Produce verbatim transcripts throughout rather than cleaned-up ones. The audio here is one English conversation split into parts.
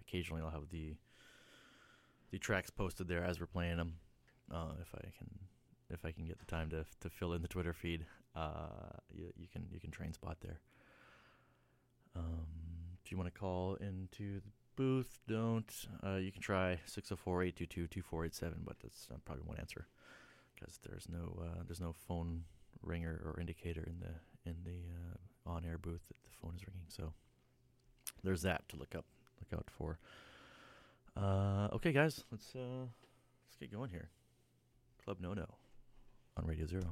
occasionally I'll have the the tracks posted there as we're playing them. Uh, if I can, if I can get the time to to fill in the Twitter feed, uh, you, you can you can train spot there. Um, if you want to call into the booth, don't. Uh, you can try six oh four, eight two two, two four eight seven, but that's uh, probably won't answer because there's no uh, there's no phone ringer or indicator in the in the uh, on air booth that the phone is ringing. So there's that to look up look out for. Uh, okay, guys, let's uh, let's get going here. Club No No on Radio Zero.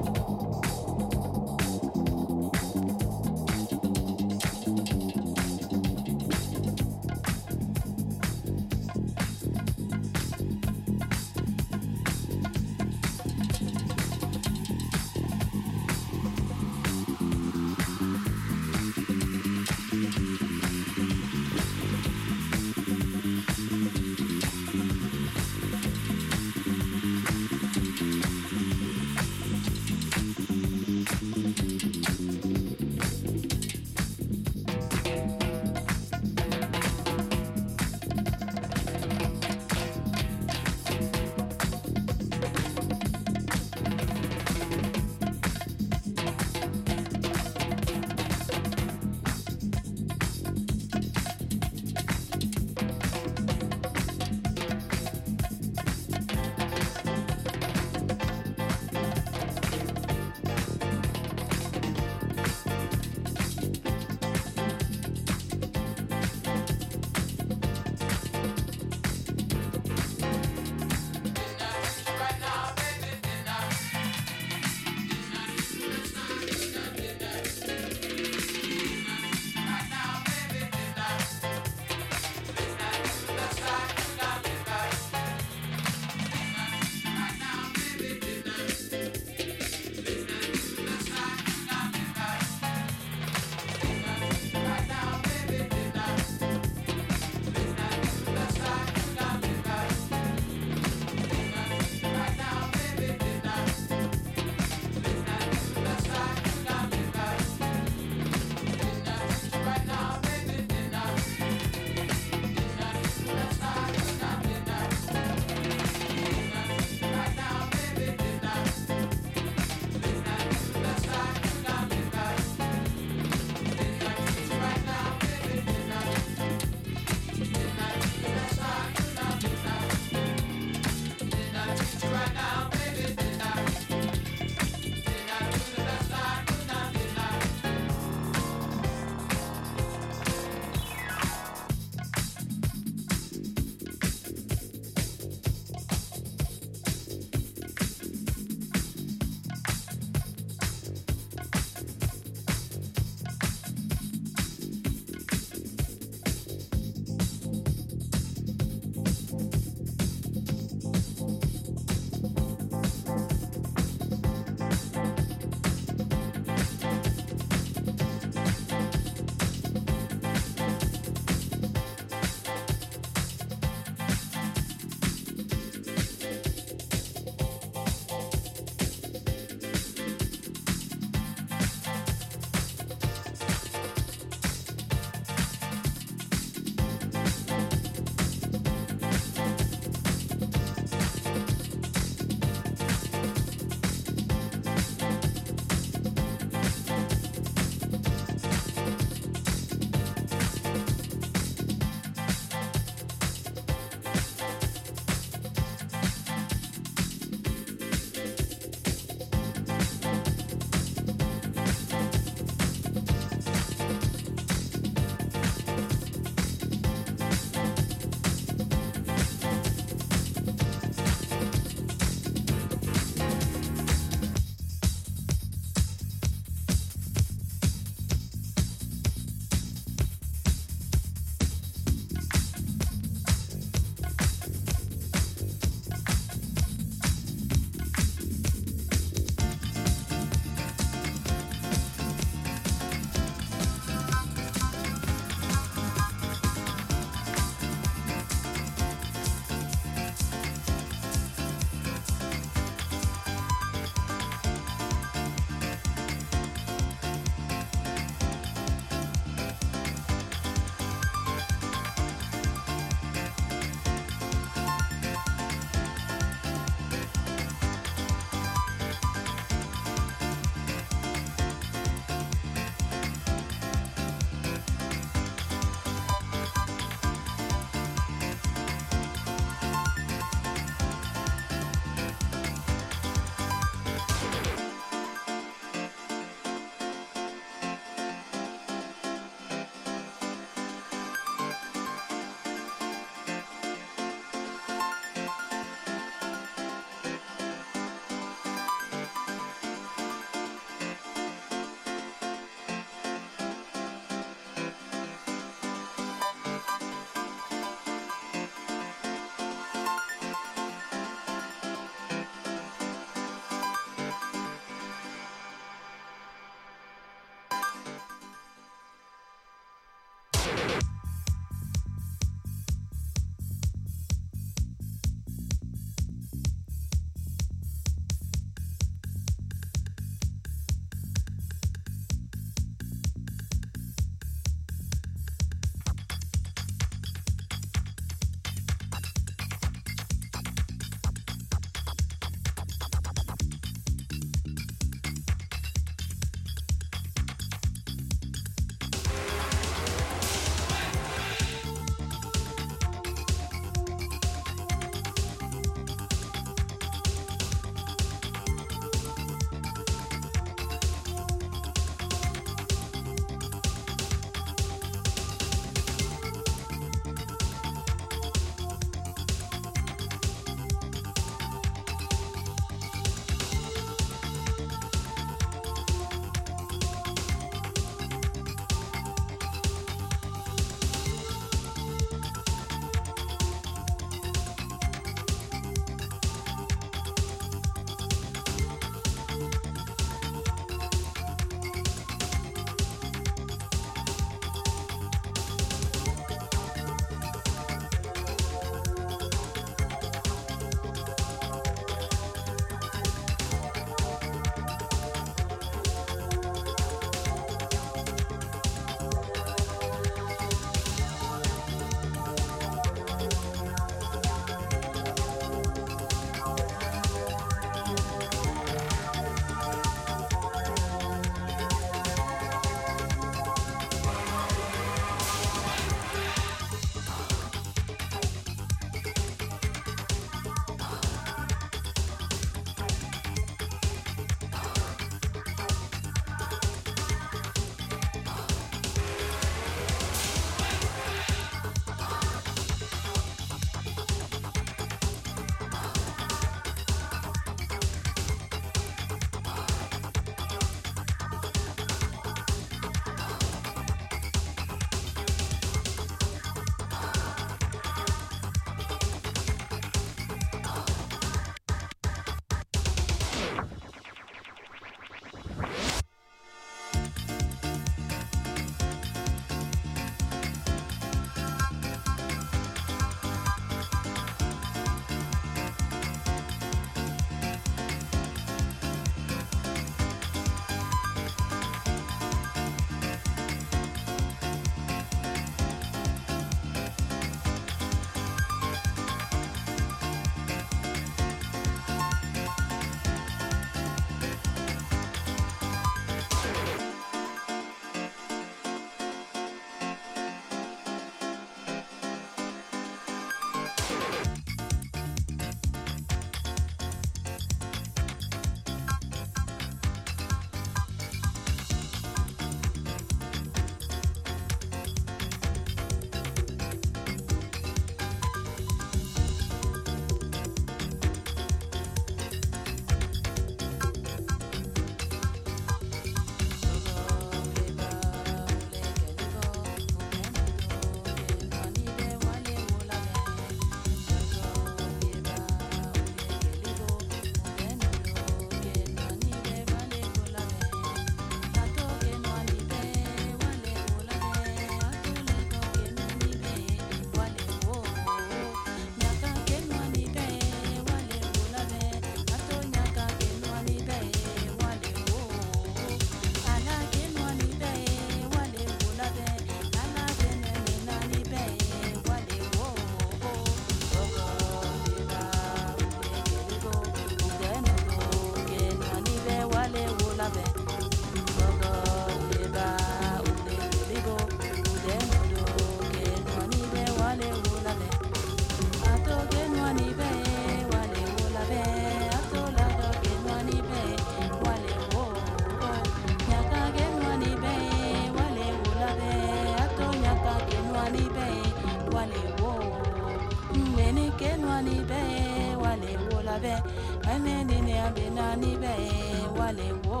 nibe wale wo.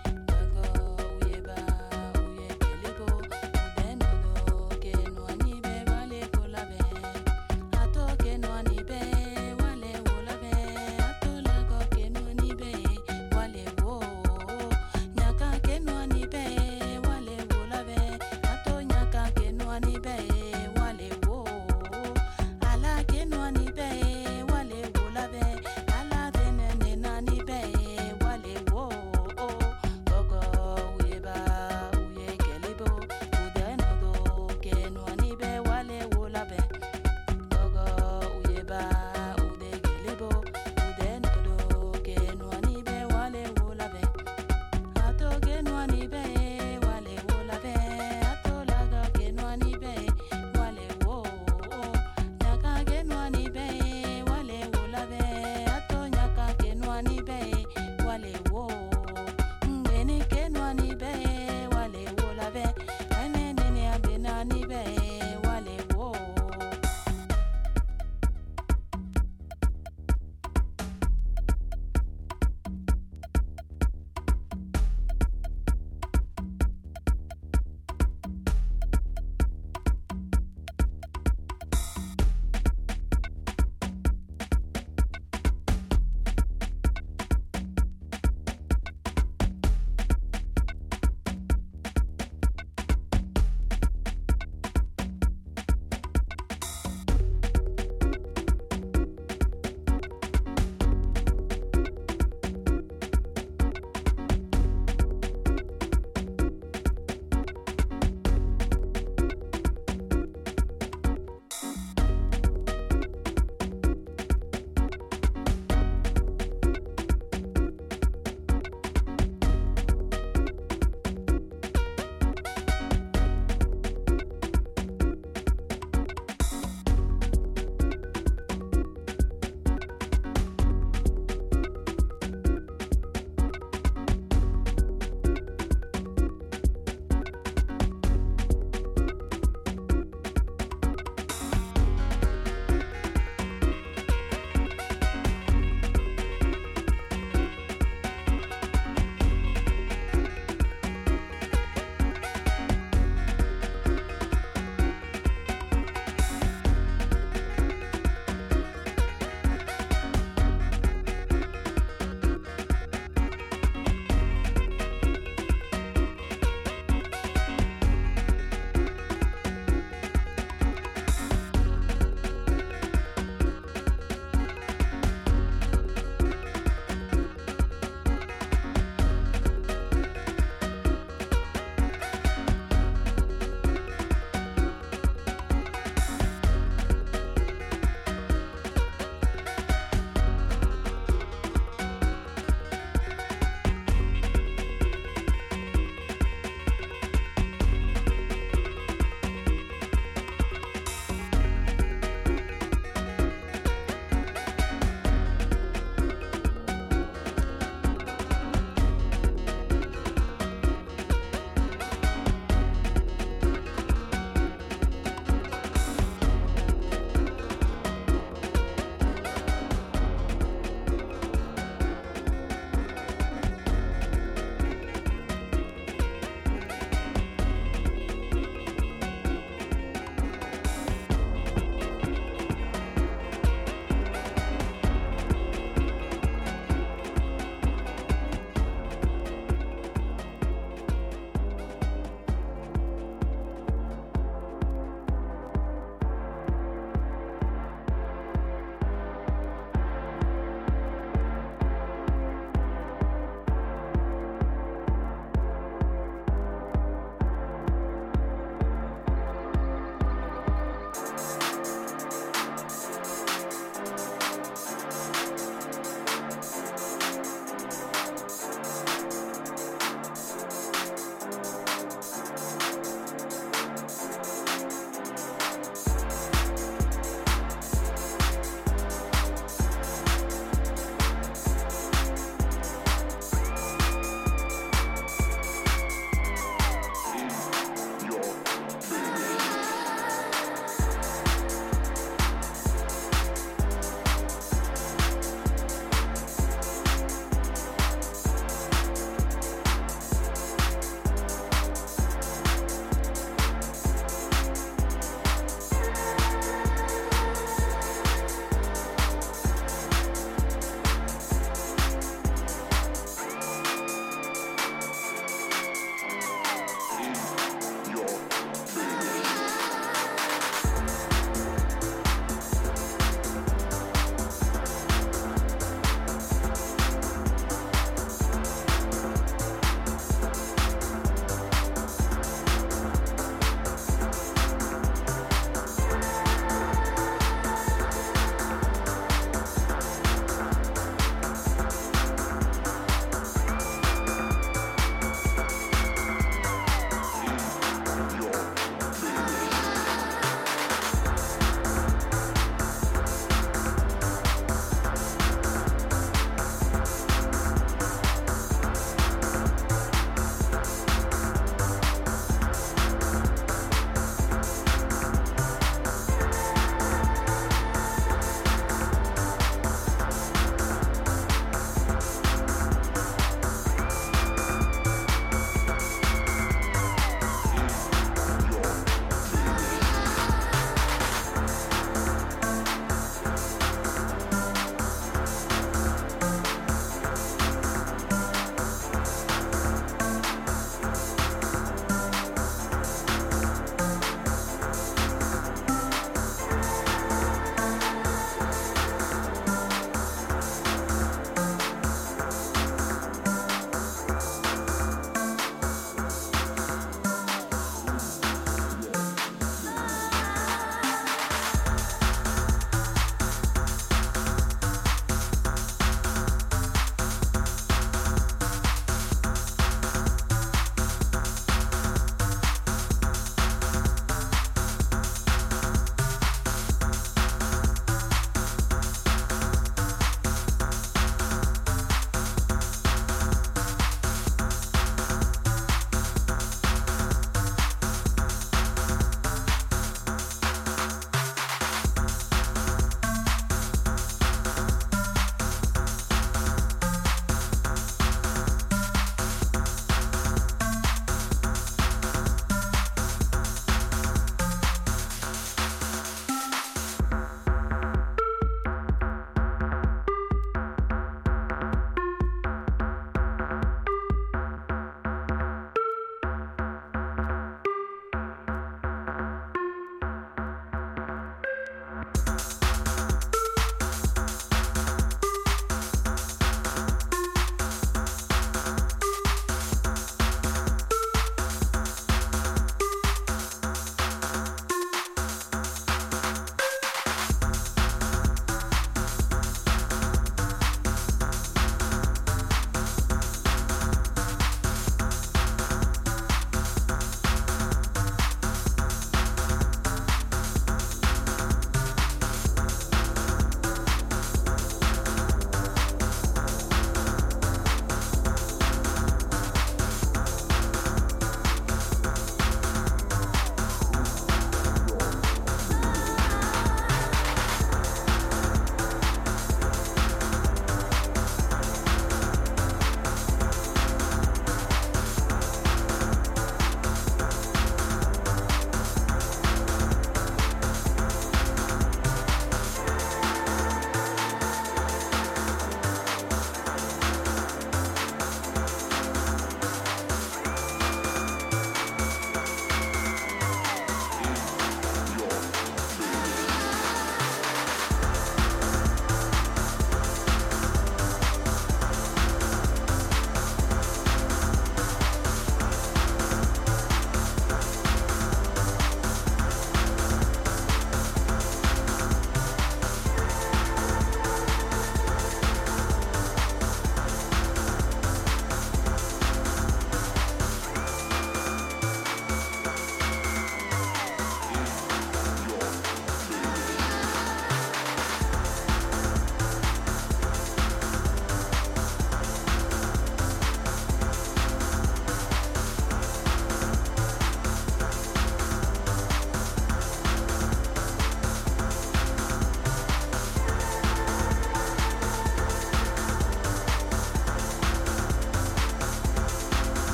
Ni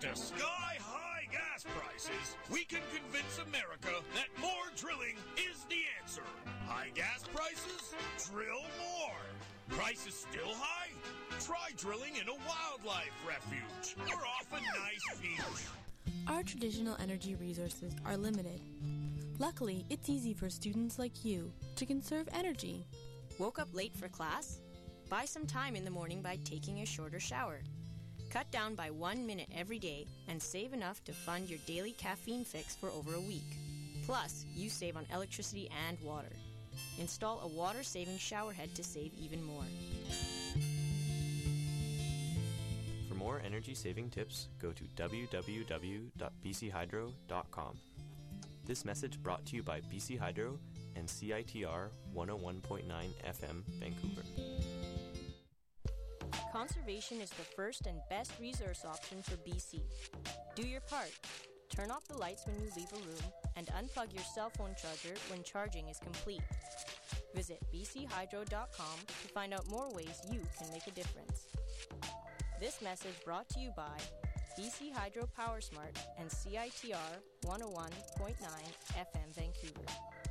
to sky-high gas prices, we can convince America that more drilling is the answer. High gas prices? Drill more. Prices still high? Try drilling in a wildlife refuge or off a nice beach. Our traditional energy resources are limited. Luckily, it's easy for students like you to conserve energy. Woke up late for class? Buy some time in the morning by taking a shorter shower. Cut down by one minute every day and save enough to fund your daily caffeine fix for over a week. Plus, you save on electricity and water. Install a water-saving shower head to save even more. For more energy-saving tips, go to w w w dot b c hydro dot com. This message brought to you by B C Hydro and C I T R one oh one point nine F M, Vancouver. Conservation is the first and best resource option for B C. Do your part. Turn off the lights when you leave a room and unplug your cell phone charger when charging is complete. Visit b c hydro dot com to find out more ways you can make a difference. This message brought to you by B C Hydro PowerSmart and C I T R one oh one point nine F M Vancouver.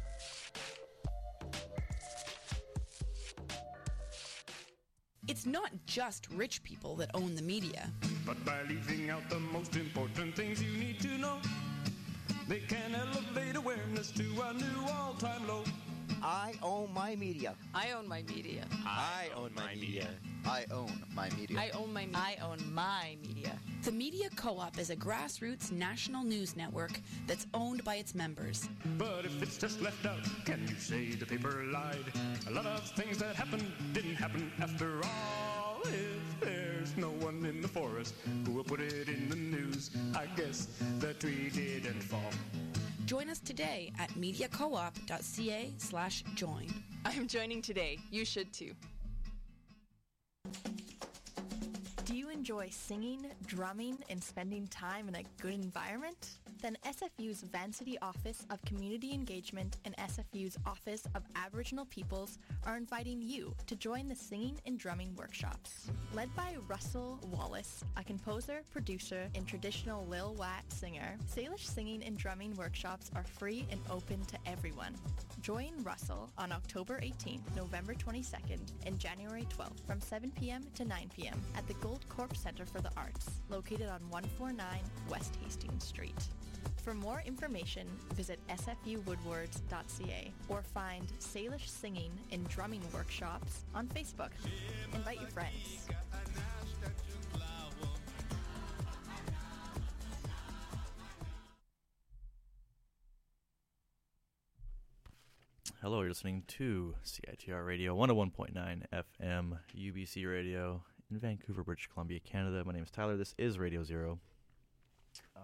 It's not just rich people that own the media. But by leaving out the most important things you need to know, they can elevate awareness to a new all-time low. I own my media. I own my media. I own my media. I own my media. I own my media. I own my media. The Media Co-op is a grassroots national news network that's owned by its members. But if it's just left out, can you say the paper lied? A lot of things that happened didn't happen after all. If there's no one in the forest who will put it in the news, I guess the tree didn't fall. Join us today at mediacoop dot c a slash join. I'm joining today. You should too. Do you enjoy singing, drumming, and spending time in a good environment? Then S F U's Vancity Office of Community Engagement and S F U's Office of Aboriginal Peoples are inviting you to join the singing and drumming workshops. Led by Russell Wallace, a composer, producer, and traditional Lil Wat singer, Salish singing and drumming workshops are free and open to everyone. Join Russell on October eighteenth, November twenty-second, and January twelfth from seven p.m. to nine p.m. at the Gold Corp Center for the Arts, located on one forty-nine West Hastings Street. For more information, visit s f u woodwards dot c a or find Salish Singing and Drumming Workshops on Facebook. Invite your friends. Hello, you're listening to C I T R Radio one oh one point nine F M, U B C Radio in Vancouver, British Columbia, Canada. My name is Tyler. This is Radio Zero. Um,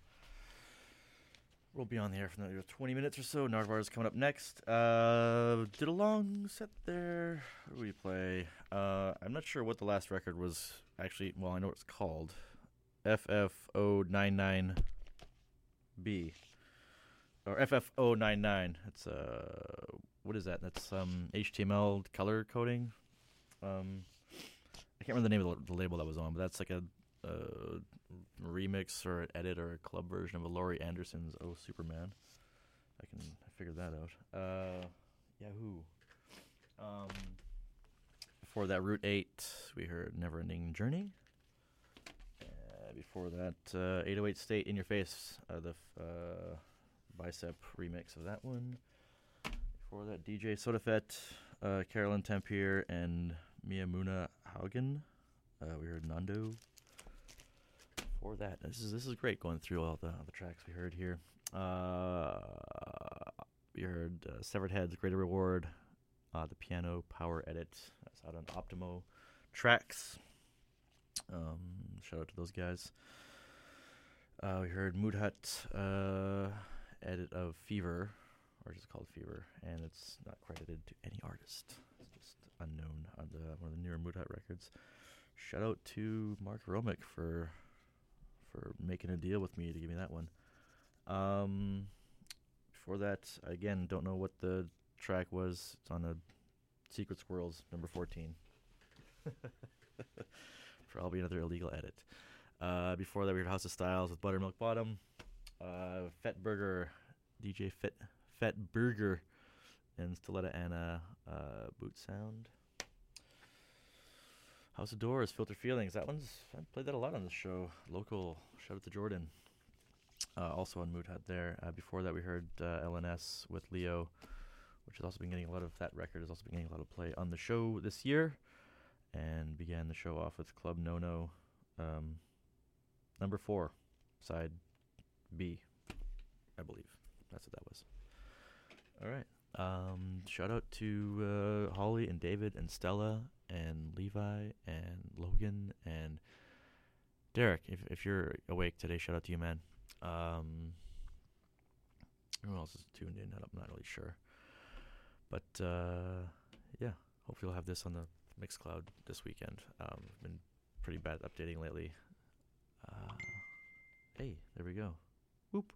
we'll be on the air for another twenty minutes or so. Nardwar is coming up next. Uh, did a long set there. What do we play? Uh, I'm not sure what the last record was actually. Well, I know what it's called. F F O ninety-nine B. Or F F O ninety-nine. It's uh, what is that? That's um H T M L color coding. Um, I can't remember the name of the, the label that was on, but that's like a, a remix or an edit or a club version of a Laurie Anderson's "Oh Superman." I can I figured that out. Uh, Yahoo. Um, before that, Route Eight. We heard "Never Ending Journey." Uh, before that, uh, eight oh eight State "In Your Face." Uh, the f- uh, Bicep remix of that one. Before that, D J Sodafet, uh, Carolyn Tempier, and Miyamuna Haugen. Uh, we heard Nando. Before that, this is this is great going through all the all the tracks we heard here. Uh, we heard uh, Severed Heads, Greater Reward, uh, the piano power edit. That's out on Optimo Tracks. Um, shout out to those guys. Uh, we heard Mood Hut. Uh, edit of Fever, or just called Fever, and it's not credited to any artist. It's just unknown on the one of the newer Mood Hut records. Shout out to Mark Romick for for making a deal with me to give me that one. Um, before that, again, don't know what the track was. It's on a Secret Squirrels number fourteen. Probably another illegal edit. Uh, before that, we heard House of Styles with Buttermilk Bottom. Uh, Fett Burger, D J Fett, Fett Burger, and Stiletta Anna, uh, Boot Sound. House of Doors, Filter Feelings. That one's, I played that a lot on the show. Local, shout out to Jordan. Uh, also on Mood Hut there. Uh, before that, we heard uh, L N S with Leo, which has also been getting a lot of, that record has also been getting a lot of play on the show this year. And began the show off with Club No No, um, number four, side B, I believe. That's what that was. All right. Um, shout out to uh, Holly and David and Stella and Levi and Logan and Derek. If if you're awake today, shout out to you, man. Um, who else is tuned in? I'm not really sure. But uh, yeah, hopefully we'll have this on the Mixcloud this weekend. Um, I've been pretty bad at updating lately. Uh, hey, there we go. Whoop.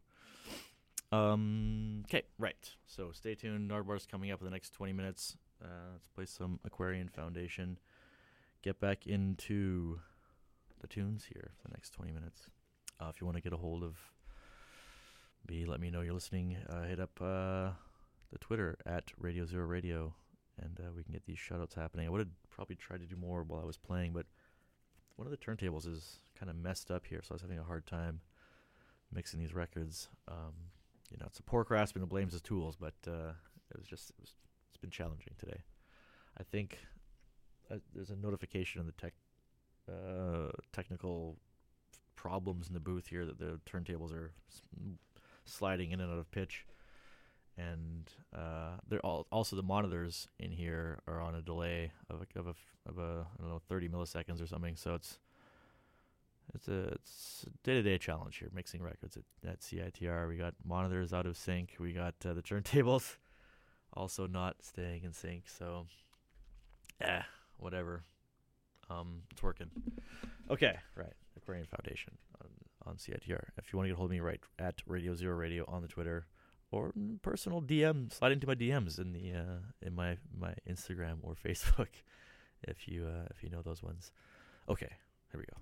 Um, okay, right. So stay tuned. Nardbar's coming up in the next twenty minutes. Uh, let's play some Aquarian Foundation. Get back into the tunes here for the next twenty minutes. Uh, if you want to get a hold of me, let me know you're listening. Uh, hit up uh, the Twitter at Radio Zero Radio, and uh, we can get these shoutouts happening. I would have probably tried to do more while I was playing, but one of the turntables is kind of messed up here, so I was having a hard time mixing these records. Um, you know, it's a poor craftsman who blames his tools, but uh, it was just, it was, it's been challenging today. I think uh, there's a notification in the tech uh, technical problems in the booth here that the turntables are s- sliding in and out of pitch, and uh, they're all also the monitors in here are on a delay of a, of a of a I don't know thirty milliseconds or something. So it's it's a it's a day-to-day challenge here mixing records at, at C I T R. We got monitors out of sync. We got uh, the turntables also not staying in sync. So eh, whatever. Um, it's working. Okay, right. Aquarian Foundation on, on C I T R. If you want to get a hold of me, right at Radio Zero Radio on the Twitter, or personal D M, slide into my D Ms in the uh, in my, my Instagram or Facebook, if you uh, if you know those ones. Okay, here we go.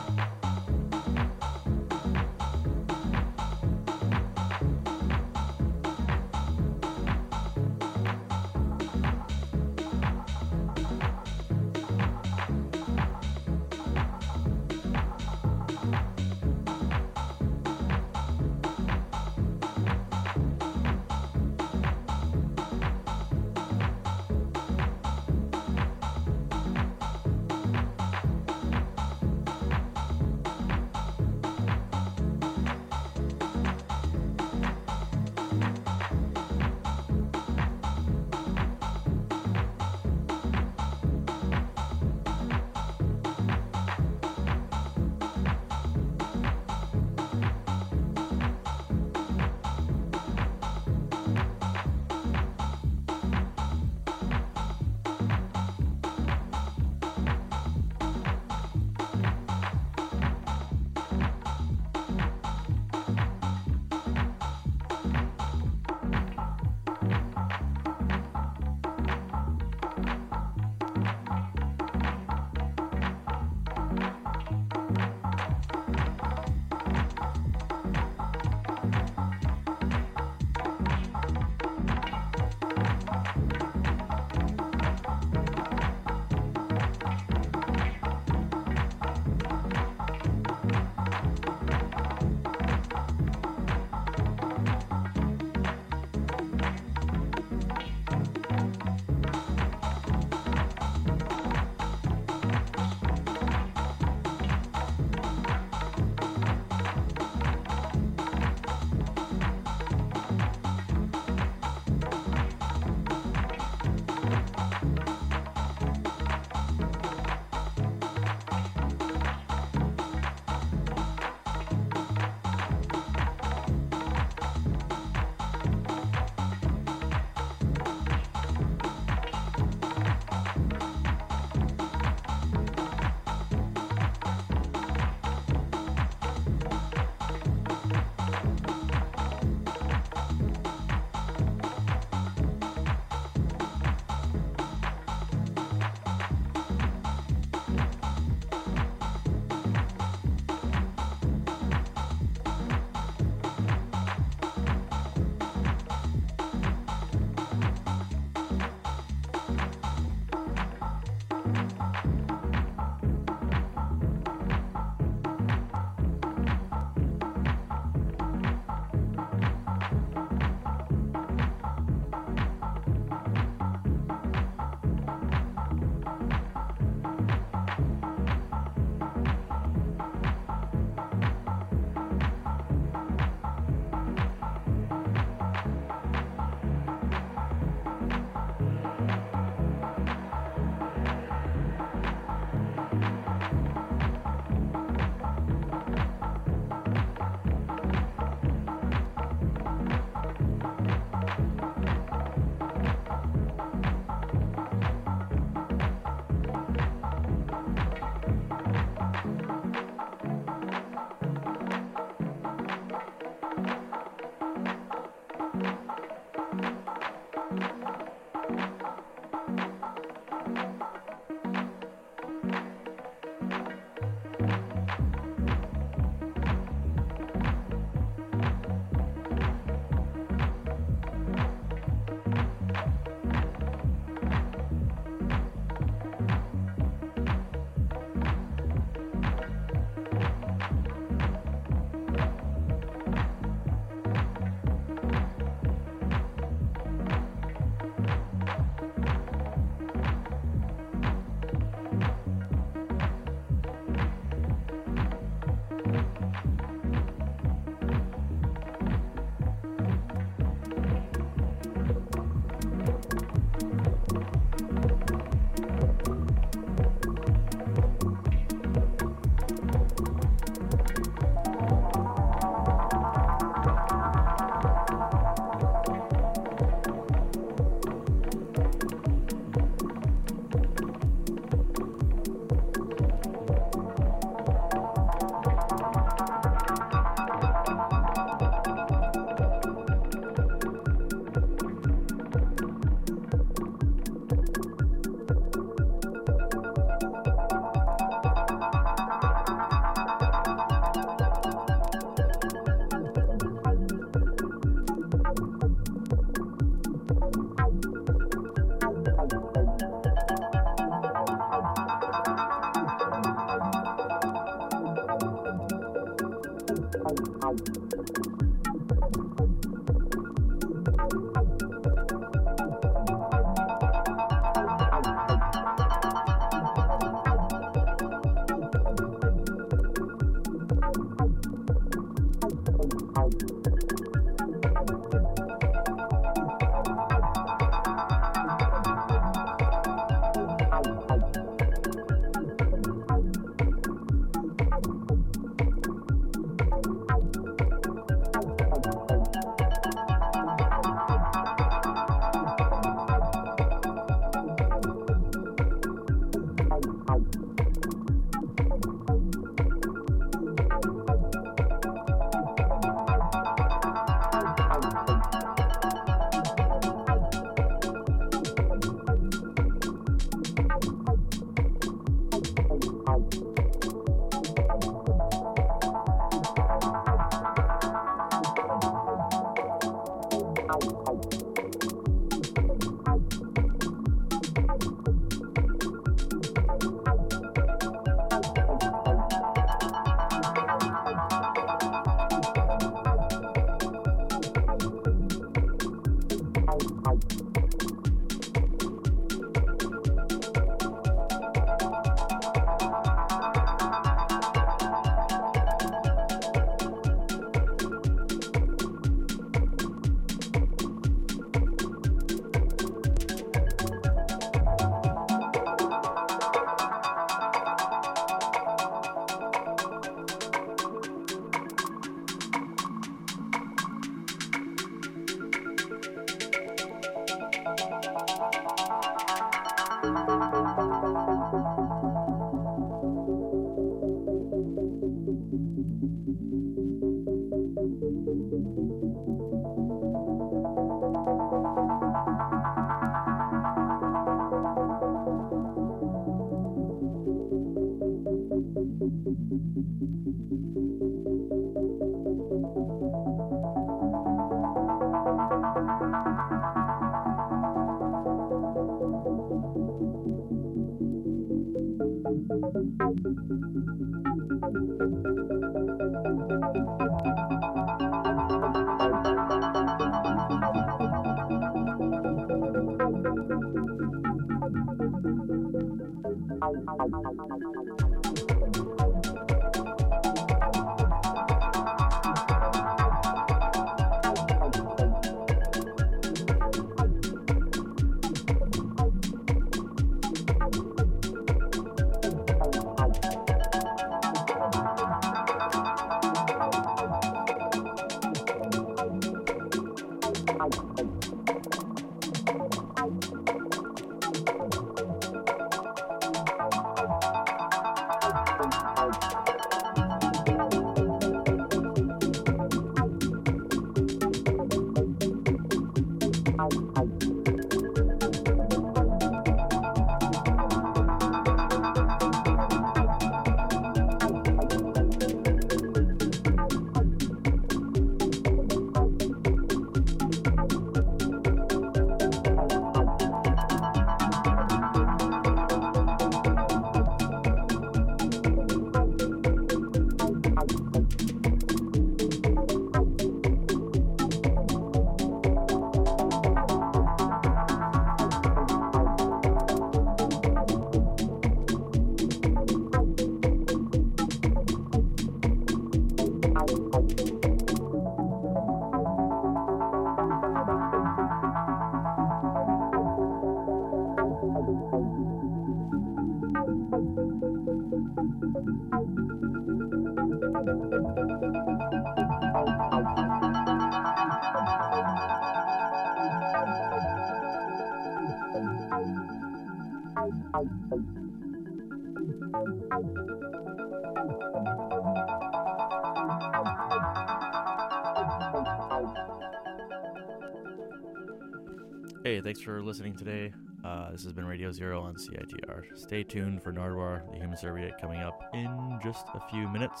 Hey, thanks for listening today. Uh, this has been Radio Zero on C I T R. Stay tuned for Nardwar, the Human Serviette, coming up in just a few minutes.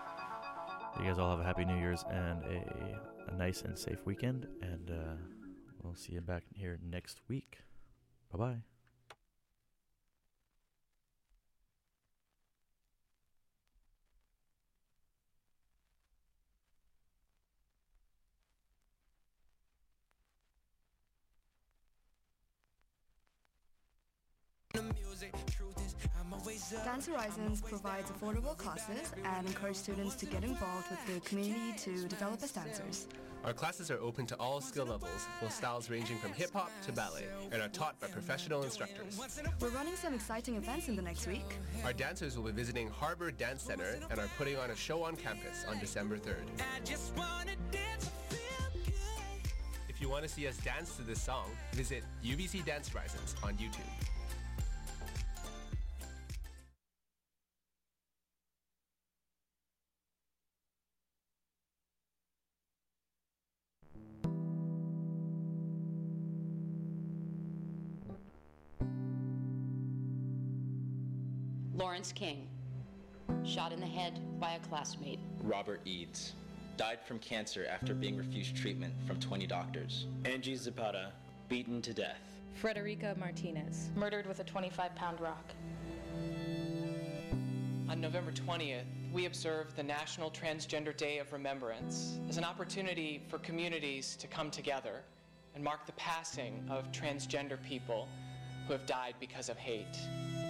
You guys all have a happy New Year's and a, a nice and safe weekend, and uh, we'll see you back here next week. Bye-bye. Dance Horizons provides affordable classes and encourages students to get involved with the community to develop as dancers. Our classes are open to all skill levels, with styles ranging from hip-hop to ballet, and are taught by professional instructors. We're running some exciting events in the next week. Our dancers will be visiting Harbor Dance Center and are putting on a show on campus on December third. If you want to see us dance to this song, visit U B C Dance Horizons on YouTube. Lawrence King, shot in the head by a classmate. Robert Eads, died from cancer after being refused treatment from twenty doctors. Angie Zapata, beaten to death. Frederica Martinez, murdered with a twenty-five pound rock. On November twentieth, we observe the National Transgender Day of Remembrance as an opportunity for communities to come together and mark the passing of transgender people who have died because of hate.